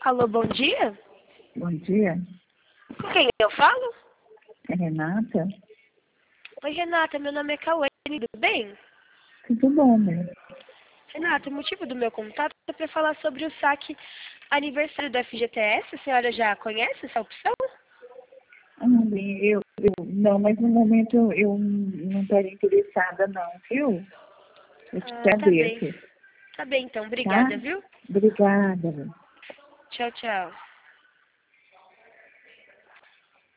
Alô, bom dia? Bom dia, Com quem eu falo? é Renata? Oi, Renata, meu nome é Cauê, tudo bem? Tudo bom, né? Renata, o motivo do meu contato é para falar sobre o saque aniversário do FGTS. A senhora já conhece essa opção? Bem, não, mas no momento eu não estaria interessada não, viu? Eu te Tá bem. agradeço, Tá bem, então. tá? Obrigada, viu? Obrigada. Tchau, tchau.